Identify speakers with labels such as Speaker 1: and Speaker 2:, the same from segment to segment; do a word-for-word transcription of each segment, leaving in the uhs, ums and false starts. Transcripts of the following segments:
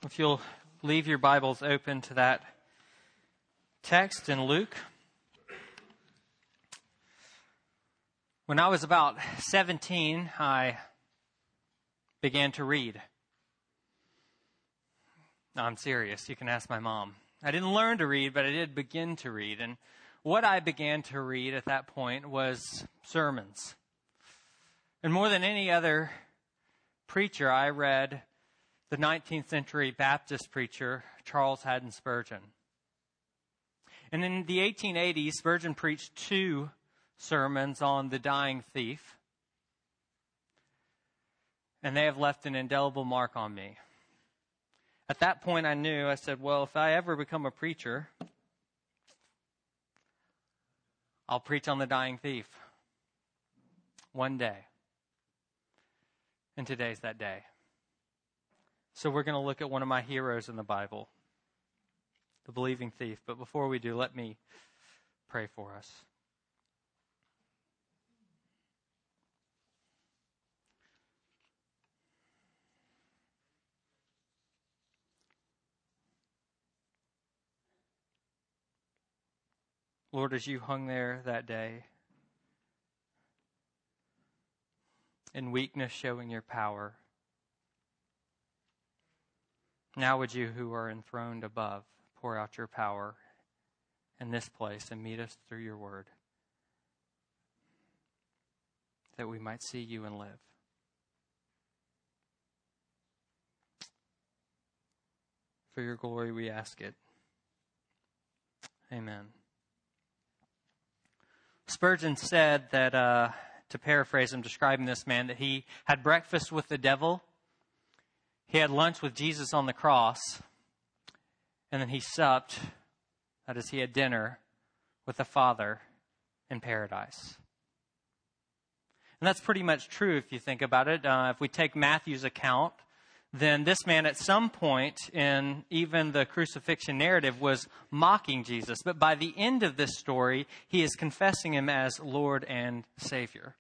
Speaker 1: If you'll leave your Bibles open to that text in Luke. When I was about seventeen, I began to read. No, I'm serious. You can ask my mom. I didn't learn to read, but I did begin to read. And what I began to read at that point was sermons. And more than any other preacher, I read the nineteenth century Baptist preacher, Charles Haddon Spurgeon. And in the eighteen eighties, Spurgeon preached two sermons on the dying thief. And they have left an indelible mark on me. At that point, I knew, I said, well, if I ever become a preacher, I'll preach on the dying thief. One day. And today's that day. So we're going to look at one of my heroes in the Bible, the believing thief. But before we do, let me pray for us. Lord, as you hung there that day, in weakness showing your power, now would you who are enthroned above pour out your power in this place and meet us through your word, that we might see you and live. For your glory we ask it. Amen. Spurgeon said that, uh, to paraphrase him, describing this man, that he had breakfast with the devil, he had lunch with Jesus on the cross, and then he supped, that is, he had dinner with the Father in paradise. And that's pretty much true if you think about it. Uh, if we take Matthew's account, then this man at some point in even the crucifixion narrative was mocking Jesus. But by the end of this story, he is confessing him as Lord and Savior.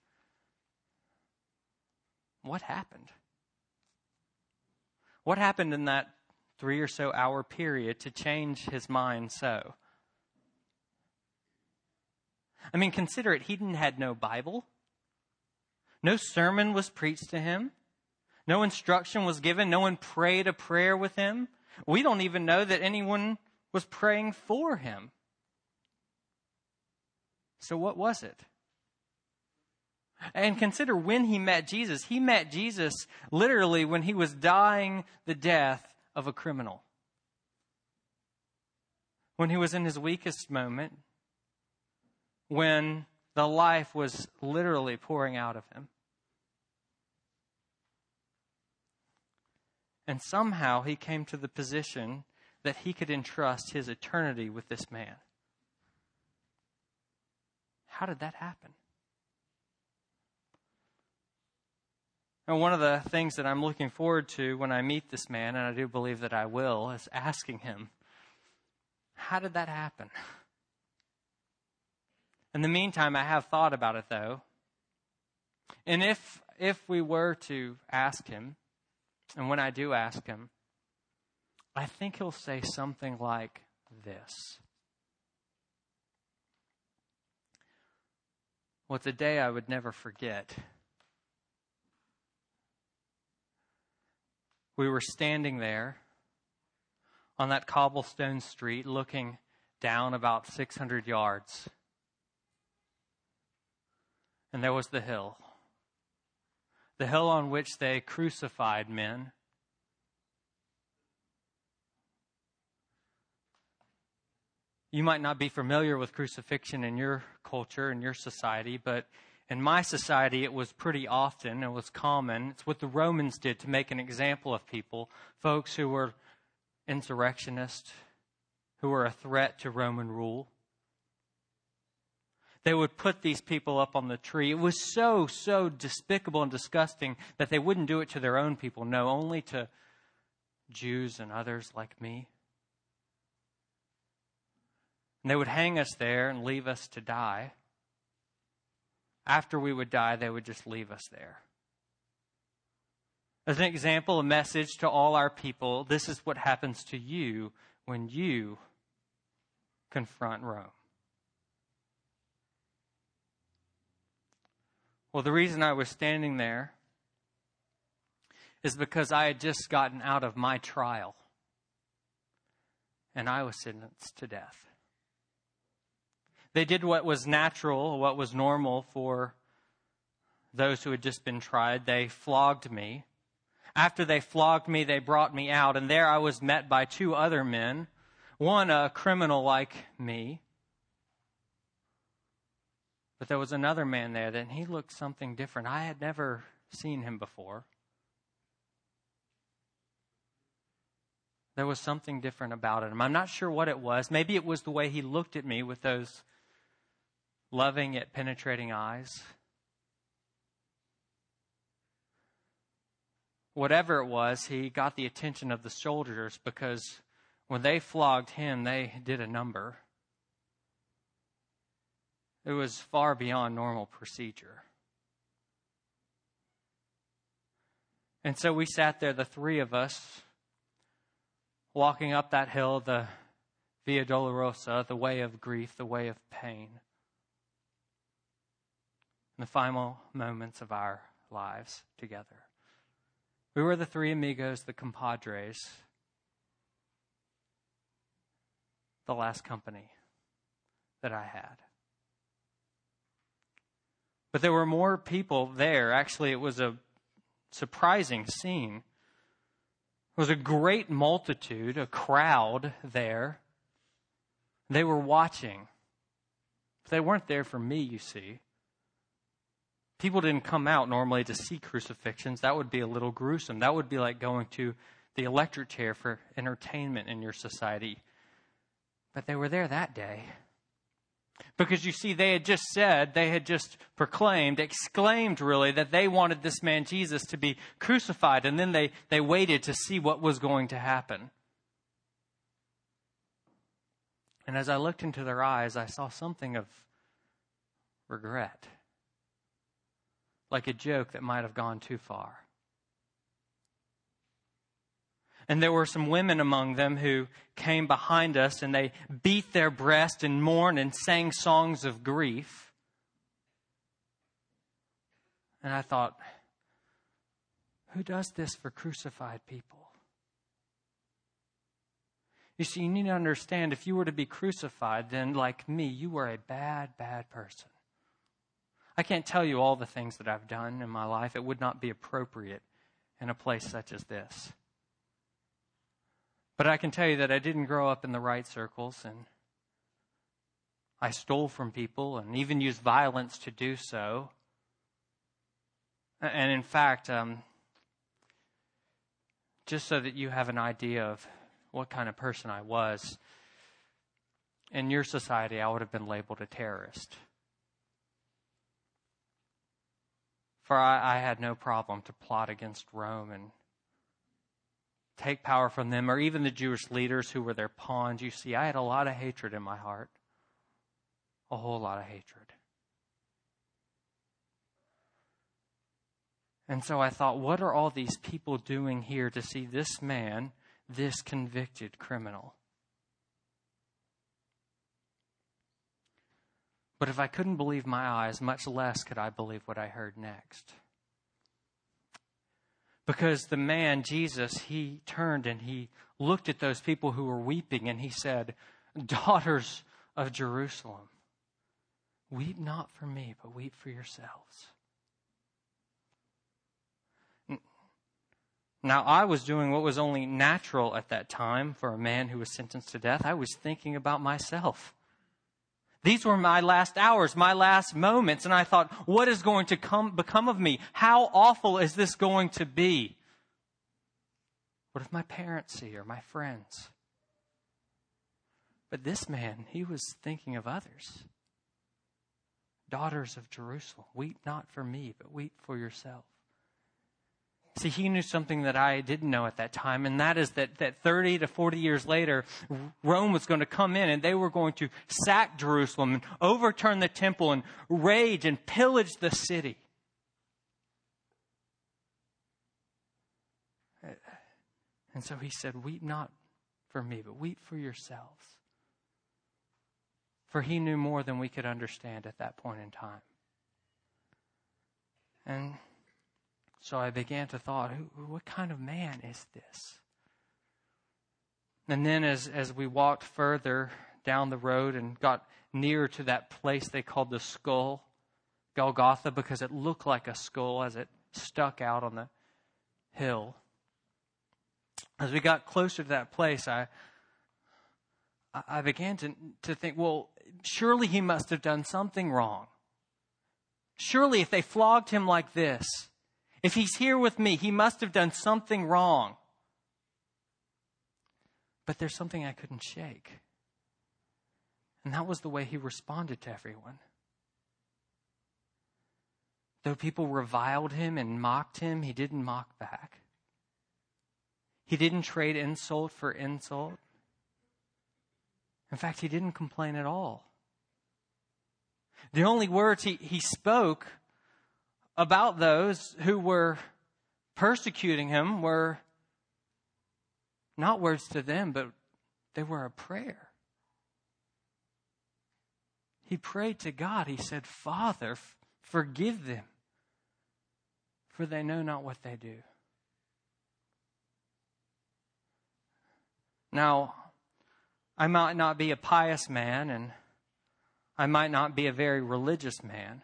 Speaker 1: What happened? What happened in that three or so hour period to change his mind so? I mean, consider it. He had no Bible. No sermon was preached to him. No instruction was given. No one prayed a prayer with him. We don't even know that anyone was praying for him. So what was it? And consider when he met Jesus. He met Jesus literally when he was dying the death of a criminal. When he was in his weakest moment. When the life was literally pouring out of him. And somehow he came to the position that he could entrust his eternity with this man. How did that happen? And one of the things that I'm looking forward to when I meet this man, and I do believe that I will, is asking him, how did that happen? In the meantime, I have thought about it, though. And if if we were to ask him, and when I do ask him, I think he'll say something like this. Well, it's a day I would never forget. We were standing there on that cobblestone street looking down about six hundred yards. And there was the hill. The hill on which they crucified men. You might not be familiar with crucifixion in your culture, in your society, but in my society it was pretty often, it was common. It's what the Romans did to make an example of people, folks who were insurrectionists, who were a threat to Roman rule. They would put these people up on the tree. It was so, so despicable and disgusting that they wouldn't do it to their own people. No, only to Jews and others like me. And they would hang us there and leave us to die. After we would die, they would just leave us there. As an example, a message to all our people, this is what happens to you when you confront Rome. Well, the reason I was standing there is because I had just gotten out of my trial, and I was sentenced to death. They did what was natural, what was normal for those who had just been tried. They flogged me. After they flogged me, they brought me out, and there I was met by two other men, one a criminal like me, but there was another man there, and he looked something different. I had never seen him before. There was something different about him. I'm not sure what it was. Maybe it was the way he looked at me with those loving yet penetrating eyes. Whatever it was, he got the attention of the soldiers because when they flogged him, they did a number. It was far beyond normal procedure. And so we sat there, the three of us, walking up that hill, the Via Dolorosa, the way of grief, the way of pain. In the final moments of our lives together. We were the three amigos, the compadres, the last company that I had. But there were more people there. Actually, it was a surprising scene. It was a great multitude, a crowd there. They were watching. But they weren't there for me, you see. People didn't come out normally to see crucifixions. That would be a little gruesome. That would be like going to the electric chair for entertainment in your society. But they were there that day. Because you see, they had just said, they had just proclaimed, exclaimed really, that they wanted this man Jesus to be crucified. And then they, they waited to see what was going to happen. And as I looked into their eyes, I saw something of regret. Like a joke that might have gone too far. And there were some women among them who came behind us and they beat their breast and mourned and sang songs of grief. And I thought, who does this for crucified people? You see, you need to understand, if you were to be crucified, then like me, you were a bad, bad person. I can't tell you all the things that I've done in my life. It would not be appropriate in a place such as this. But I can tell you that I didn't grow up in the right circles, and I stole from people and even used violence to do so. And in fact, um, just so that you have an idea of what kind of person I was, in your society, I would have been labeled a terrorist. For I, I had no problem to plot against Rome and take power from them, or even the Jewish leaders who were their pawns. You see, I had a lot of hatred in my heart. A whole lot of hatred. And so I thought, what are all these people doing here to see this man, this convicted criminal? But if I couldn't believe my eyes, much less could I believe what I heard next. Because the man, Jesus, he turned and he looked at those people who were weeping and he said, "Daughters of Jerusalem, weep not for me, but weep for yourselves." Now, I was doing what was only natural at that time for a man who was sentenced to death. I was thinking about myself. These were my last hours, my last moments. And I thought, what is going to come become of me? How awful is this going to be? What if my parents see or my friends? But this man, he was thinking of others. Daughters of Jerusalem, weep not for me, but weep for yourself. See, he knew something that I didn't know at that time, and that is that, that thirty to forty years later, Rome was going to come in and they were going to sack Jerusalem and overturn the temple and rage and pillage the city. And so he said, weep not for me, but weep for yourselves. For he knew more than we could understand at that point in time. And so I began to thought, who, what kind of man is this? And then as, as we walked further down the road and got near to that place they called the skull, Golgotha, because it looked like a skull as it stuck out on the hill. As we got closer to that place, I I began to, to think, well, surely he must have done something wrong. Surely if they flogged him like this, if he's here with me, he must have done something wrong. But there's something I couldn't shake. And that was the way he responded to everyone. Though people reviled him and mocked him, he didn't mock back. He didn't trade insult for insult. In fact, he didn't complain at all. The only words he, he spoke about those who were persecuting him were not words to them, but they were a prayer. He prayed to God. He said, Father, forgive them, for they know not what they do. Now, I might not be a pious man, and I might not be a very religious man,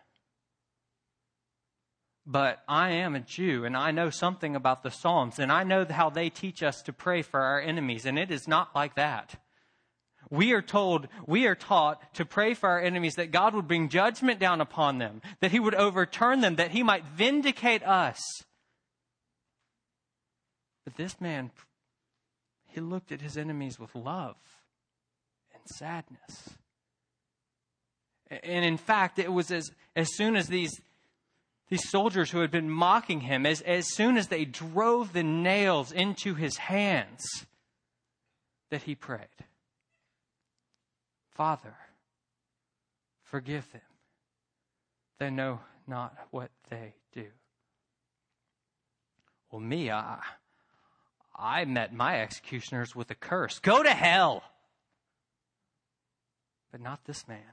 Speaker 1: but I am a Jew, and I know something about the Psalms, and I know how they teach us to pray for our enemies, and it is not like that. We are told, we are taught to pray for our enemies that God would bring judgment down upon them, that he would overturn them, that he might vindicate us. But this man, he looked at his enemies with love and sadness. And in fact, it was as, as soon as these, these soldiers who had been mocking him, as, as soon as they drove the nails into his hands, that he prayed, Father, forgive them. They know not what they do. Well, me, I, I met my executioners with a curse. Go to hell! But not this man.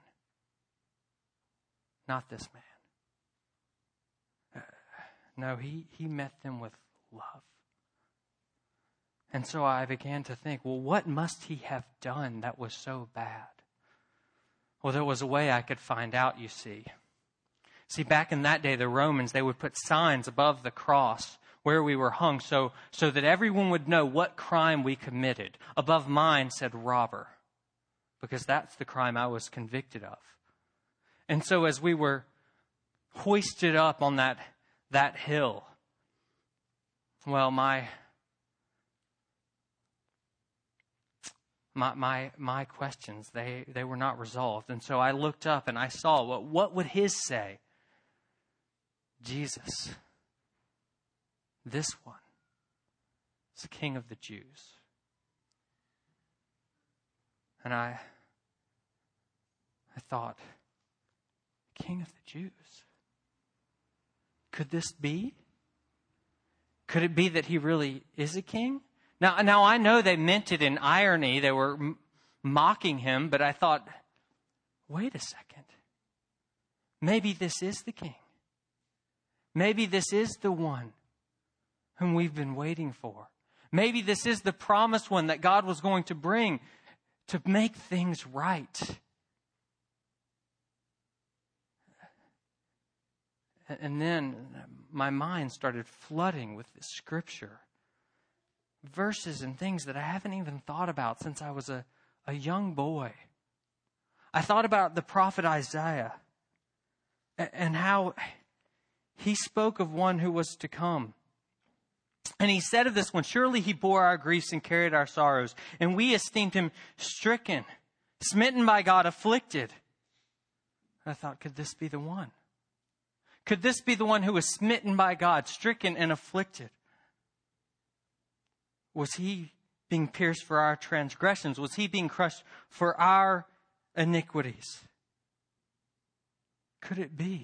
Speaker 1: Not this man. Uh, no, he, he met them with love. And so I began to think, well, what must he have done that was so bad? Well, there was a way I could find out, you see. See, back in that day, the Romans, they would put signs above the cross where we were hung so, so that everyone would know what crime we committed. Above mine said robber, because that's the crime I was convicted of. And so as we were hoisted up on that, that hill, well, my, my, my, my questions, they, they were not resolved. And so I looked up and I saw, what, what would his say? Jesus, this one, is the King of the Jews. And I, I thought, King of the Jews? Could this be? Could it be that he really is a king? Now, now I know they meant it in irony. They were m- mocking him, but I thought, wait a second. Maybe this is the king. Maybe this is the one whom we've been waiting for. Maybe this is the promised one that God was going to bring to make things right. And then my mind started flooding with this scripture. Verses and things that I haven't even thought about since I was a, a young boy. I thought about the prophet Isaiah and how he spoke of one who was to come. And he said of this one, surely he bore our griefs and carried our sorrows, and we esteemed him stricken, smitten by God, afflicted. I thought, could this be the one? Could this be the one who was smitten by God, stricken and afflicted? Was he being pierced for our transgressions? Was he being crushed for our iniquities? Could it be?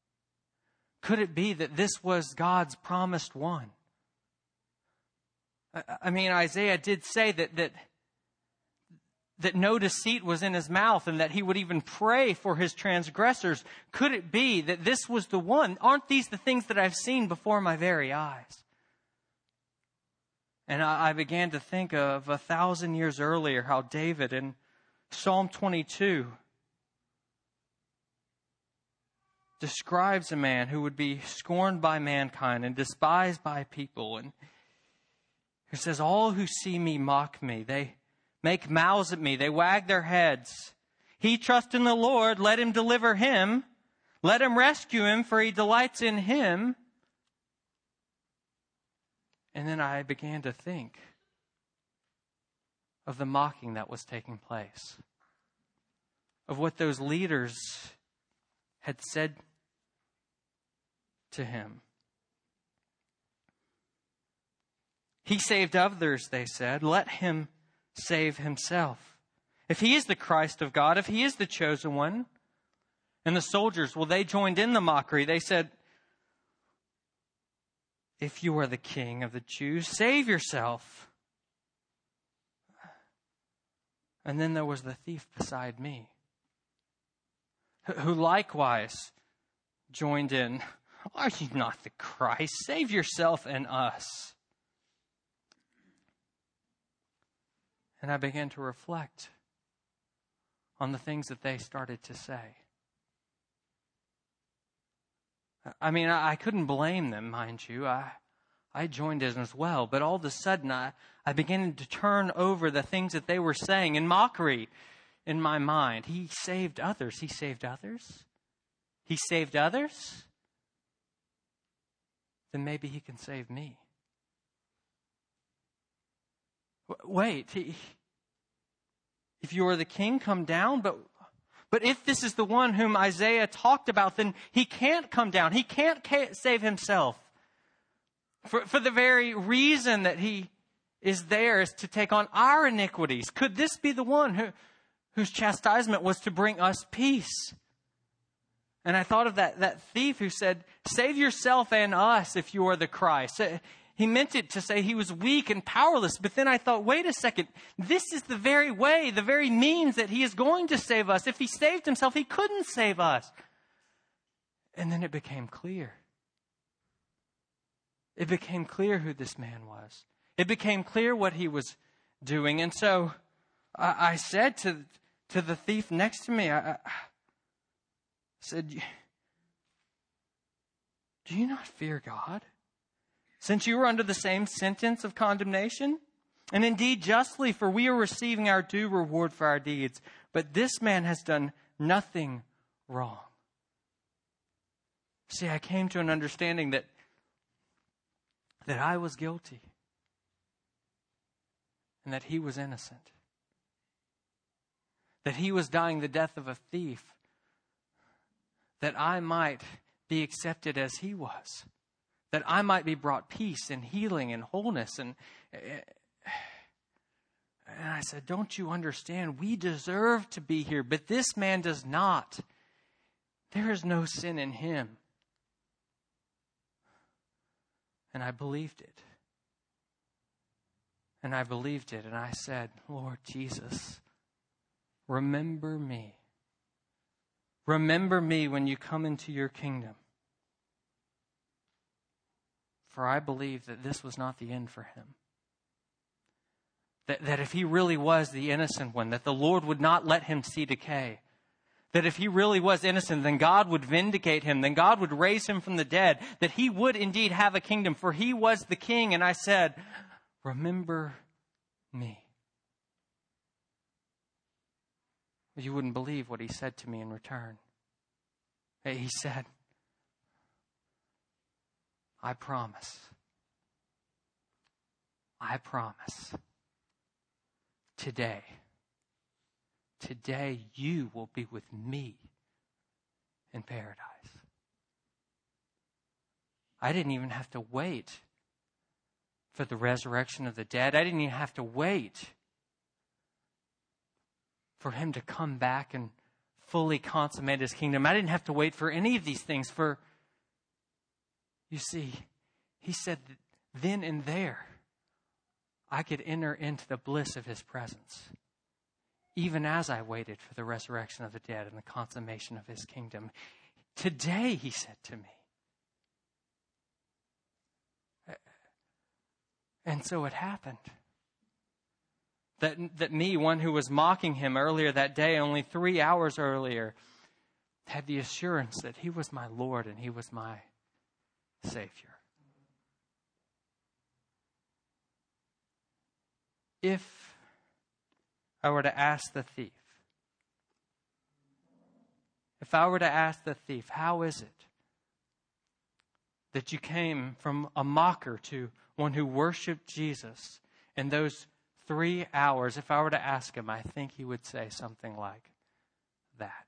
Speaker 1: Could it be that this was God's promised one? I mean, Isaiah did say that, that, that no deceit was in his mouth and that he would even pray for his transgressors. Could it be that this was the one? Aren't these the things that I've seen before my very eyes? And I, I began to think of a thousand years earlier how David in Psalm twenty-two describes a man who would be scorned by mankind and despised by people. And he says, all who see me mock me. They make mouths at me. They wag their heads. He trusts in the Lord. Let him deliver him. Let him rescue him, for he delights in him. And then I began to think of the mocking that was taking place, of what those leaders had said to him. He saved others, they said. Let him save himself. If he is the Christ of God, if he is the chosen one. And the soldiers, well, they joined in the mockery. They said, if you are the king of the Jews, save yourself. And then there was the thief beside me, who likewise joined in. Are you not the Christ? Save yourself and us. And I began to reflect on the things that they started to say. I mean, I couldn't blame them, mind you. I I joined in as well. But all of a sudden, I, I began to turn over the things that they were saying in mockery in my mind. He saved others. He saved others? He saved others? Then maybe he can save me. Wait, he, if you are the king, come down. But, but if this is the one whom Isaiah talked about, then he can't come down. He can't save himself. For, for the very reason that he is there is to take on our iniquities. Could this be the one who, whose chastisement was to bring us peace? And I thought of that, that thief who said, save yourself and us if you are the Christ. He meant it to say he was weak and powerless. But then I thought, wait a second. This is the very way, the very means that he is going to save us. If he saved himself, he couldn't save us. And then it became clear. It became clear who this man was. It became clear what he was doing. And so I, I said to, to the thief next to me, I, I said, do you not fear God? Since you are under the same sentence of condemnation? And indeed justly, for we are receiving our due reward for our deeds. But this man has done nothing wrong. See, I came to an understanding that that I was guilty and that he was innocent. That he was dying the death of a thief, that I might be accepted as he was, that I might be brought peace and healing and wholeness. And, and I said, don't you understand? We deserve to be here, but this man does not. There is no sin in him. And I believed it. And I believed it. And I said, Lord Jesus, remember me. Remember me when you come into your kingdom. For I believe that this was not the end for him. That, that if he really was the innocent one, that the Lord would not let him see decay. That if he really was innocent, then God would vindicate him. Then God would raise him from the dead. That he would indeed have a kingdom, for he was the king. And I said, remember me. You wouldn't believe what he said to me in return. He said, I promise. I promise. Today. Today you will be with me in paradise. I didn't even have to wait for the resurrection of the dead. I didn't even have to wait for him to come back and fully consummate his kingdom. I didn't have to wait for any of these things. For, you see, he said that then and there, I could enter into the bliss of his presence, even as I waited for the resurrection of the dead and the consummation of his kingdom. Today, he said to me. And so it happened. That, that me, one who was mocking him earlier that day, only three hours earlier, had the assurance that he was my Lord and he was my Savior. If I were to ask the thief, if I were to ask the thief, how is it that you came from a mocker to one who worshiped Jesus in those three hours? If I were to ask him, I think he would say something like that.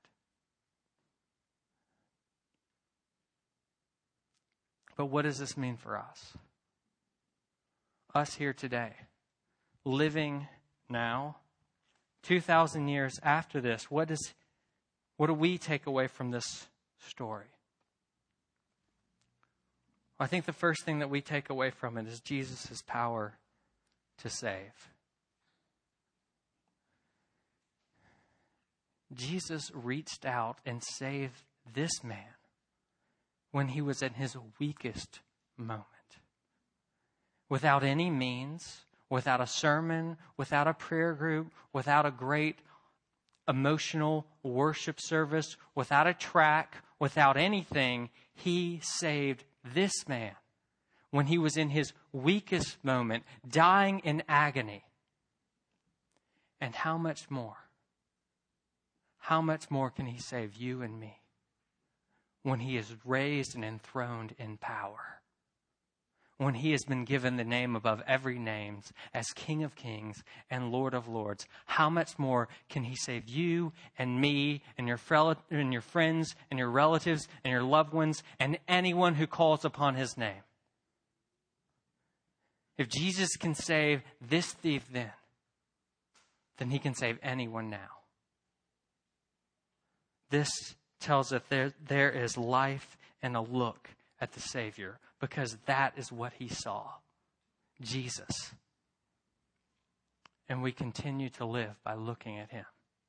Speaker 1: But what does this mean for us? Us here today, living now, two thousand years after this, what does, what do we take away from this story? I think the first thing that we take away from it is Jesus' power to save. Jesus reached out and saved this man when he was at his weakest moment. Without any means, without a sermon, without a prayer group, without a great emotional worship service, without a track, without anything, he saved this man when he was in his weakest moment, dying in agony. And how much more? How much more can he save you and me when he is raised and enthroned in power? When he has been given the name above every name as King of Kings and Lord of Lords, how much more can he save you and me and your, and your friends and your relatives and your loved ones and anyone who calls upon his name? If Jesus can save this thief then, then he can save anyone now. This tells us there, there is life and a look at the Savior, because that is what he saw, Jesus. And we continue to live by looking at him.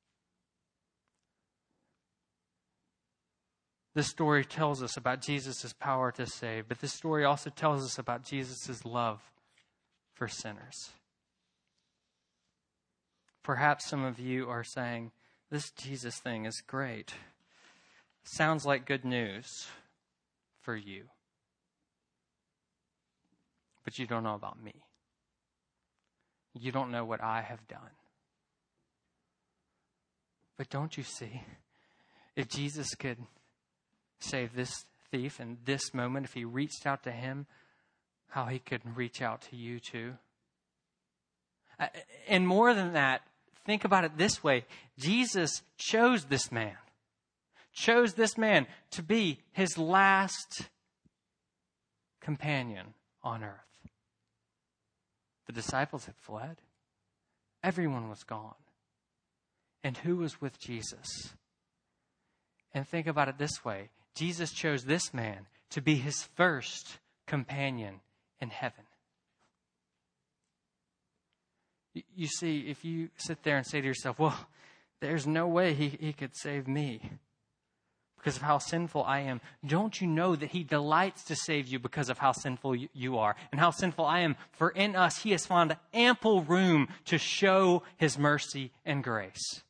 Speaker 1: This story tells us about Jesus' power to save, but this story also tells us about Jesus' love for sinners. Perhaps some of you are saying, this Jesus thing is great. Sounds like good news for you. But you don't know about me. You don't know what I have done. But don't you see, if Jesus could save this thief in this moment, if he reached out to him, how he could reach out to you too? And more than that, think about it this way. Jesus chose this man. Chose this man to be his last companion on earth. The disciples had fled. Everyone was gone. And who was with Jesus? And think about it this way. Jesus chose this man to be his first companion in heaven. You see, if you sit there and say to yourself, well, there's no way he, he could save me because of how sinful I am. Don't you know that he delights to save you because of how sinful you are and how sinful I am? For in us, he has found ample room to show his mercy and grace.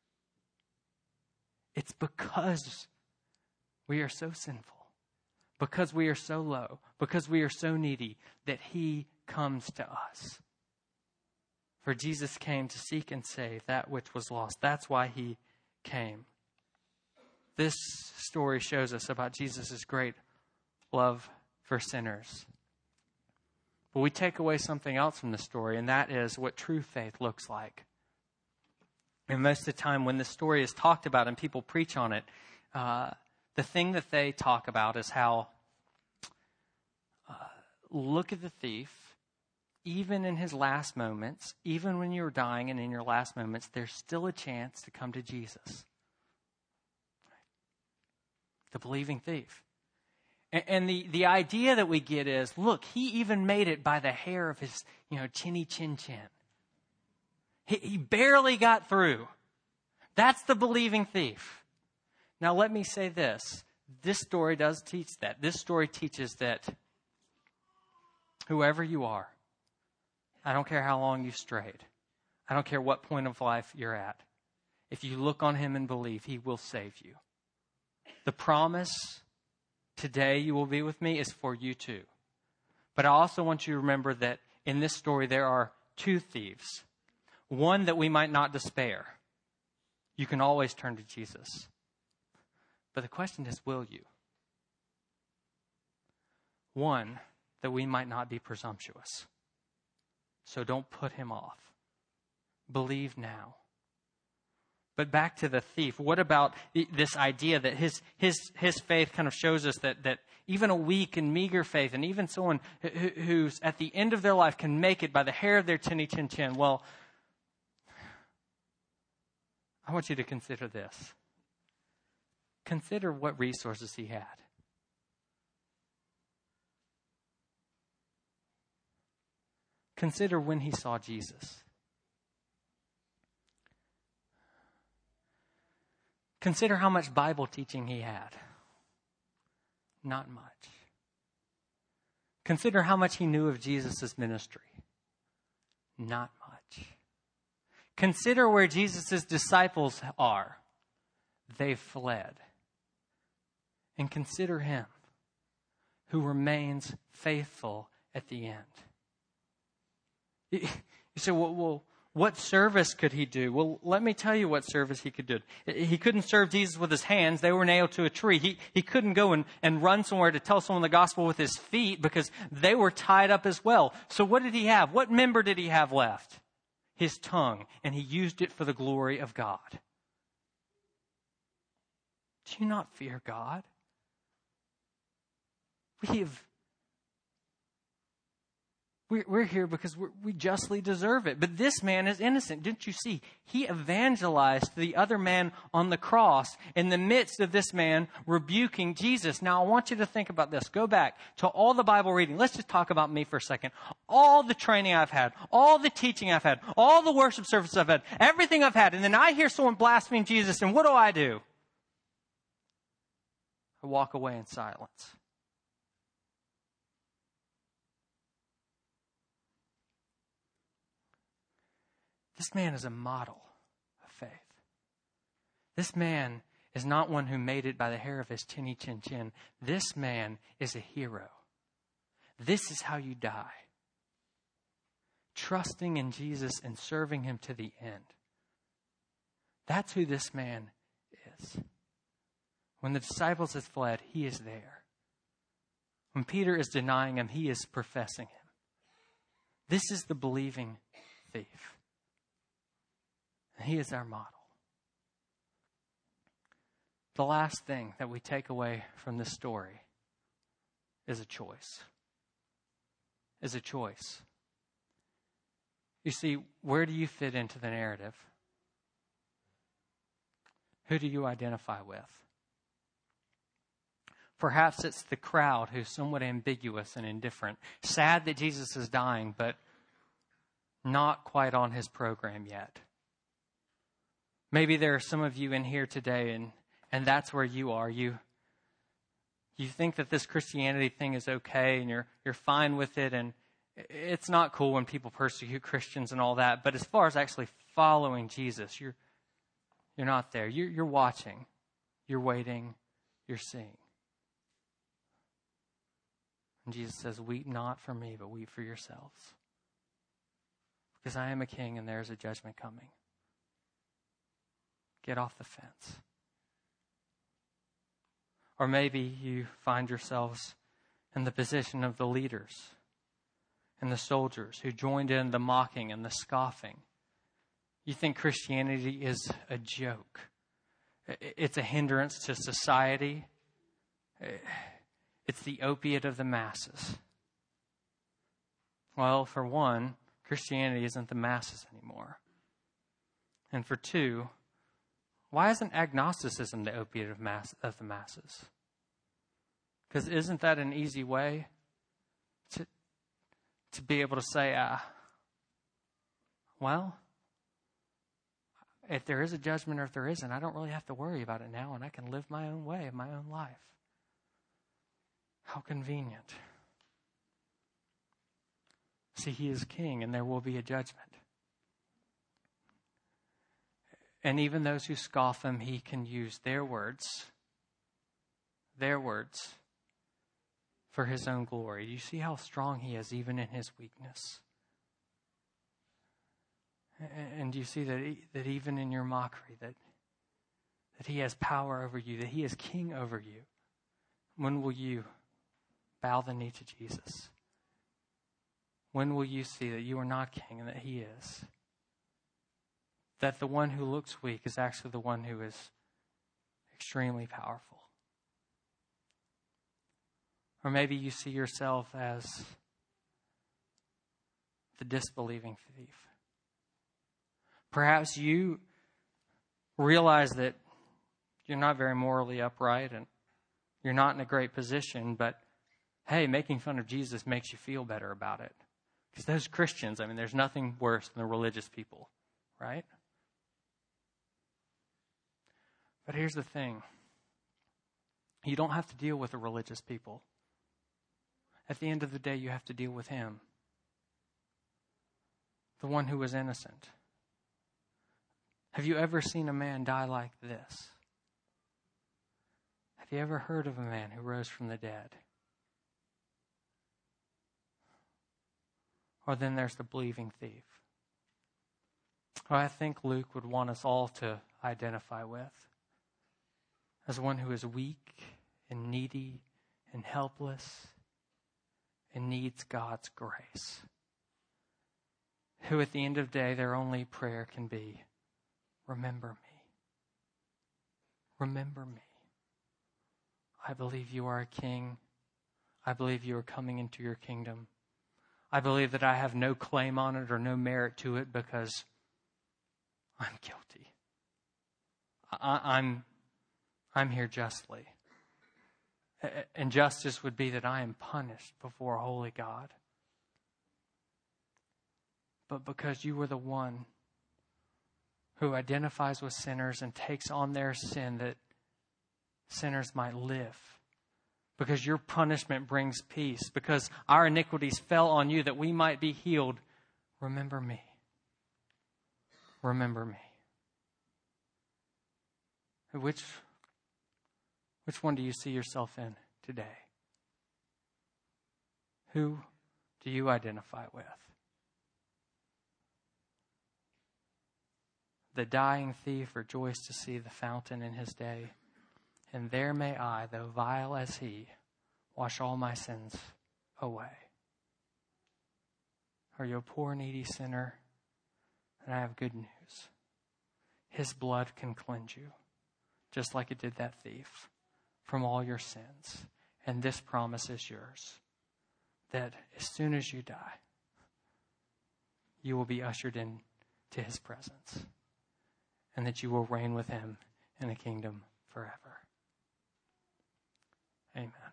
Speaker 1: It's because we are so sinful, because we are so low, because we are so needy that he comes to us. For Jesus came to seek and save that which was lost. That's why he came. This story shows us about Jesus' great love for sinners. But we take away something else from the story, and that is what true faith looks like. And most of the time when the story is talked about and people preach on it, uh, the thing that they talk about is how, uh, look at the thief. Even in his last moments, even when you're dying and in your last moments, there's still a chance to come to Jesus. The believing thief. And, and the, the idea that we get is, look, he even made it by the hair of his, you know, chinny chin chin. He, he barely got through. That's the believing thief. Now, let me say this. This story does teach that. This story teaches that whoever you are, I don't care how long you've strayed. I don't care what point of life you're at. If you look on him and believe, he will save you. The promise, today you will be with me, is for you too. But I also want you to remember that in this story there are two thieves. One, that we might not despair. You can always turn to Jesus. But the question is, will you? One, that we might not be presumptuous. So don't put him off. Believe now. But back to the thief. What about this idea that his his his faith kind of shows us that, that even a weak and meager faith, and even someone who, who's at the end of their life can make it by the hair of their chinny chin chin? Well, I want you to consider this. Consider what resources he had. Consider when he saw Jesus. Consider how much Bible teaching he had. Not much. Consider how much he knew of Jesus' ministry. Not much. Consider where Jesus' disciples are. They fled. And consider him who remains faithful at the end. You say, well, well, what service could he do? Well, let me tell you what service he could do. He couldn't serve Jesus with his hands. They were nailed to a tree. He, he couldn't go and, and run somewhere to tell someone the gospel with his feet because they were tied up as well. So what did he have? What member did he have left? His tongue. And he used it for the glory of God. Do you not fear God? We have... We're here because we justly deserve it. But this man is innocent. Didn't you see? He evangelized the other man on the cross in the midst of this man rebuking Jesus. Now, I want you to think about this. Go back to all the Bible reading. Let's just talk about me for a second. All the training I've had, all the teaching I've had, all the worship services I've had, everything I've had. And then I hear someone blaspheme Jesus, and what do I do? I walk away in silence. This man is a model of faith. This man is not one who made it by the hair of his chinny chin chin. This man is a hero. This is how you die. Trusting in Jesus and serving him to the end. That's who this man is. When the disciples have fled, he is there. When Peter is denying him, he is professing him. This is the believing thief. He is our model. The last thing that we take away from this story is a choice. Is a choice. You see, where do you fit into the narrative? Who do you identify with? Perhaps it's the crowd who's somewhat ambiguous and indifferent. Sad that Jesus is dying, but not quite on his program yet. Maybe there are some of you in here today, and, and that's where you are. You you think that this Christianity thing is okay, and you're you're fine with it, and it's not cool when people persecute Christians and all that. But as far as actually following Jesus, you're you're not there. You're, you're watching, you're waiting, you're seeing. And Jesus says, "Weep not for me, but weep for yourselves, because I am a king, and there is a judgment coming." Get off the fence. Or maybe you find yourselves in the position of the leaders and the soldiers who joined in the mocking and the scoffing. You think Christianity is a joke. It's a hindrance to society. It's the opiate of the masses. Well, for one, Christianity isn't the masses anymore. And for two, why isn't agnosticism the opiate of, mass, of the masses? Because isn't that an easy way to, to be able to say, uh, well, if there is a judgment or if there isn't, I don't really have to worry about it now, and I can live my own way, my own life. How convenient. See, he is king, and there will be a judgment. And even those who scoff him, he can use their words, their words, for his own glory. Do you see how strong he is, even in his weakness? And do you see that, he, that even in your mockery, that, that he has power over you, that he is king over you? When will you bow the knee to Jesus? When will you see that you are not king and that he is? That the one who looks weak is actually the one who is extremely powerful. Or maybe you see yourself as the disbelieving thief. Perhaps you realize that you're not very morally upright and you're not in a great position, but hey, making fun of Jesus makes you feel better about it. Because those Christians, I mean, there's nothing worse than the religious people, right? But here's the thing. You don't have to deal with the religious people. At the end of the day, you have to deal with him. The one who was innocent. Have you ever seen a man die like this? Have you ever heard of a man who rose from the dead? Or then there's the believing thief, who I think Luke would want us all to identify with as one who is weak and needy and helpless and needs God's grace. Who at the end of the day, their only prayer can be, remember me. Remember me. I believe you are a king. I believe you are coming into your kingdom. I believe that I have no claim on it or no merit to it because I'm guilty. I, I'm, I'm here justly. And justice would be that I am punished before a holy God. But because you were the one who identifies with sinners and takes on their sin that sinners might live. Because your punishment brings peace. Because our iniquities fell on you that we might be healed. Remember me. Remember me. Which, which one do you see yourself in today? Who do you identify with? The dying thief rejoiced to see the fountain in his day. And there may I, though vile as he, wash all my sins away. Are you a poor, needy sinner? And I have good news. His blood can cleanse you, just like it did that thief, from all your sins. And this promise is yours, that as soon as you die, you will be ushered into his presence, and that you will reign with him in a kingdom forever. Amen.